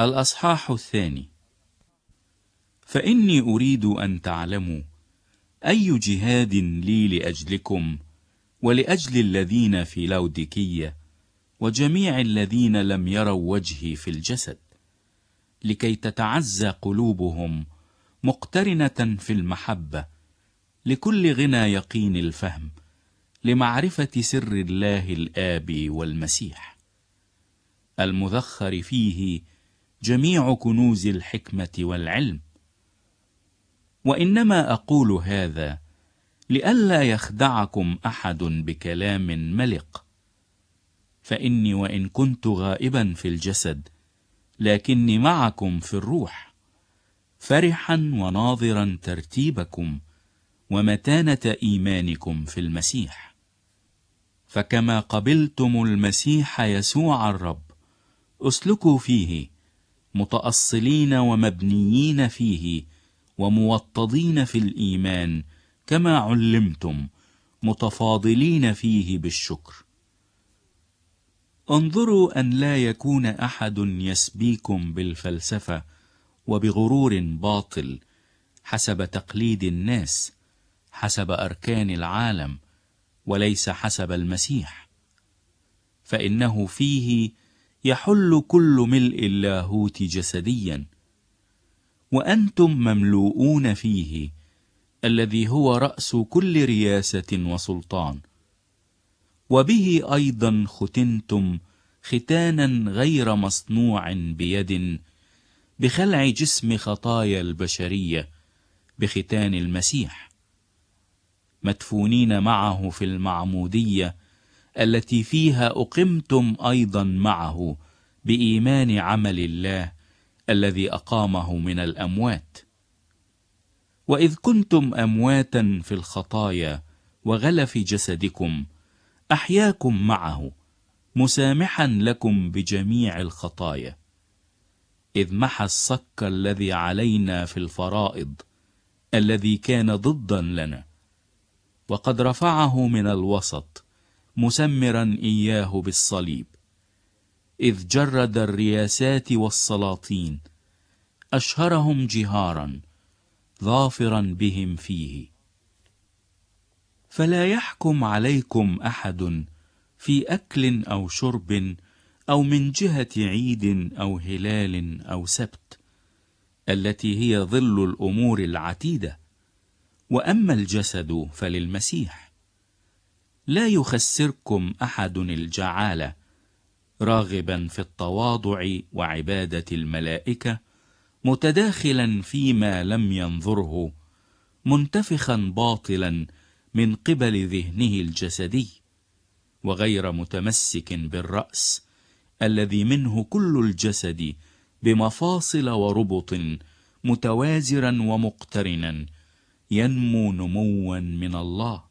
الأصحاح 2. فإني أريد أن تعلموا أي جهاد لي لأجلكم ولأجل الذين في لوديكية وجميع الذين لم يروا وجهي في الجسد، لكي تتعزى قلوبهم مقترنة في المحبة لكل غنى يقين الفهم، لمعرفة سر الله الآب والمسيح المذخر فيه جميع كنوز الحكمة والعلم. وإنما أقول هذا لئلا يخدعكم أحد بكلام ملق، فإني وإن كنت غائبا في الجسد لكني معكم في الروح، فرحا وناظرا ترتيبكم ومتانة إيمانكم في المسيح. فكما قبلتم المسيح يسوع الرب اسلكوا فيه، متأصلين ومبنيين فيه وموطدين في الإيمان كما علمتم، متفاضلين فيه بالشكر. انظروا أن لا يكون أحد يسبيكم بالفلسفة وبغرور باطل حسب تقليد الناس، حسب أركان العالم وليس حسب المسيح، فإنه فيه يحل كل ملء اللاهوت جسديا، وأنتم مملوءون فيه الذي هو رأس كل رياسة وسلطان، وبه أيضا ختنتم ختانا غير مصنوع بيد بخلع جسم خطايا البشرية بختان المسيح، مدفونين معه في المعمودية التي فيها أقمتم أيضا معه بإيمان عمل الله الذي أقامه من الأموات. وإذ كنتم أمواتا في الخطايا وغلف جسدكم أحياكم معه، مسامحا لكم بجميع الخطايا، إذ محى الصك الذي علينا في الفرائض الذي كان ضدا لنا، وقد رفعه من الوسط مسمرا إياه بالصليب، إذ جرد الرياسات والسلاطين أشهرهم جهارا ظافرا بهم فيه. فلا يحكم عليكم أحد في أكل أو شرب أو من جهة عيد أو هلال أو سبت، التي هي ظل الأمور العتيدة، وأما الجسد فللمسيح. لا يخسركم أحد الجعالة، راغبا في التواضع وعبادة الملائكة، متداخلا فيما لم ينظره، منتفخا باطلا من قبل ذهنه الجسدي، وغير متمسك بالرأس الذي منه كل الجسد بمفاصل وربط متوازرا ومقترنا ينمو نموا من الله.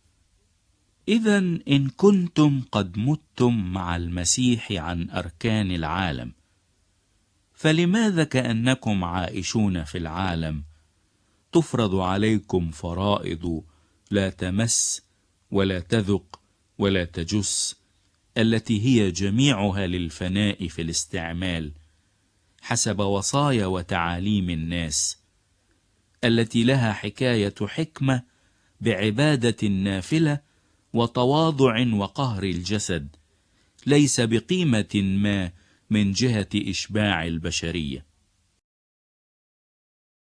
إذن إن كنتم قد متم مع المسيح عن أركان العالم، فلماذا كأنكم عائشون في العالم تفرض عليكم فرائض لا تمس ولا تذق ولا تجس، التي هي جميعها للفناء في الاستعمال حسب وصايا وتعاليم الناس، التي لها حكاية حكمة بعبادة نافلة وتواضع وقهر الجسد، ليس بقيمة ما من جهة إشباع البشرية.